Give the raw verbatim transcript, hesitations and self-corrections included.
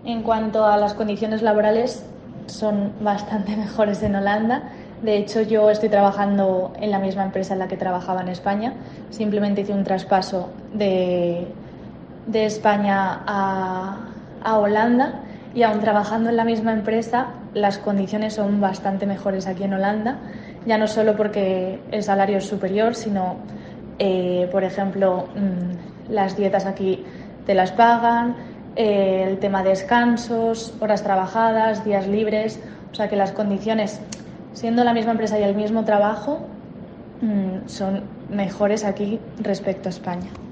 En cuanto a las condiciones laborales, son bastante mejores en Holanda. De hecho, yo estoy trabajando en la misma empresa en la que trabajaba en España. Simplemente hice un traspaso de, de España a, a Holanda, y aún trabajando en la misma empresa, las condiciones son bastante mejores aquí en Holanda. Ya no solo porque el salario es superior, sino, eh, por ejemplo, mmm, las dietas aquí te las pagan, eh, el tema de descansos, horas trabajadas, días libres. O sea que las condiciones, siendo la misma empresa y el mismo trabajo, mmm, son mejores aquí respecto a España.